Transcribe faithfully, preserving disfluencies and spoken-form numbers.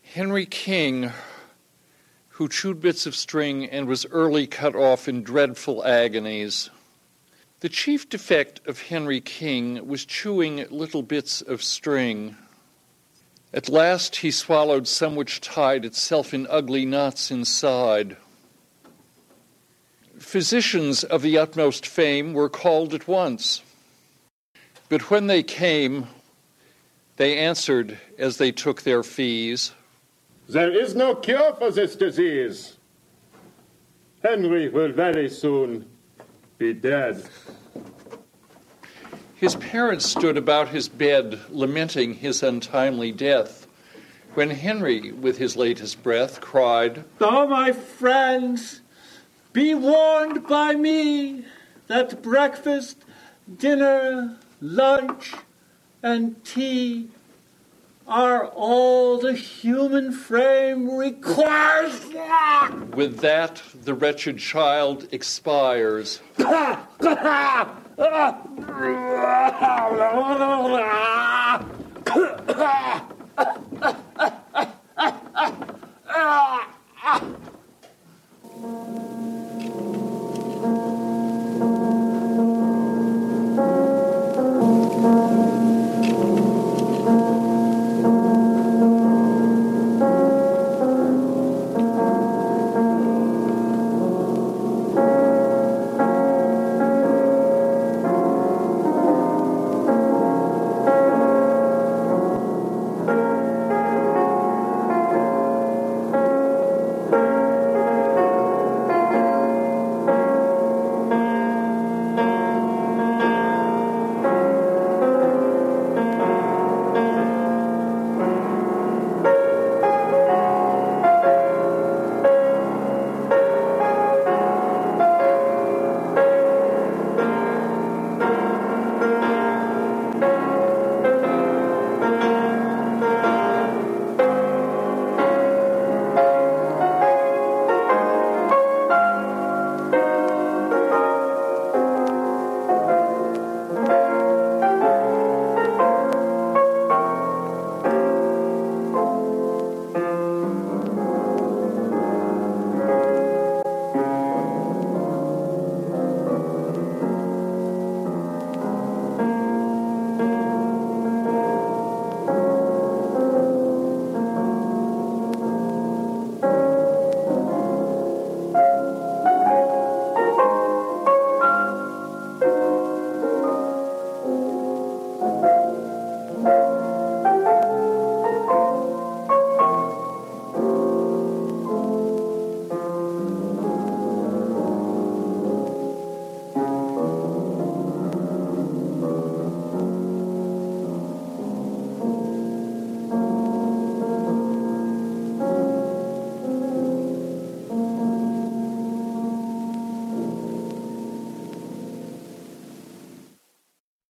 Henry King, who chewed bits of string and was early cut off in dreadful agonies. The chief defect of Henry King was chewing little bits of string. At last he swallowed some which tied itself in ugly knots inside. Physicians of the utmost fame were called at once. But when they came, they answered as they took their fees, "There is no cure for this disease. Henry will very soon be dead." His parents stood about his bed, lamenting his untimely death, when Henry, with his latest breath, cried, "Oh, my friends, be warned by me that breakfast, dinner, lunch, and tea are all the human frame requires." With that, the wretched child expires.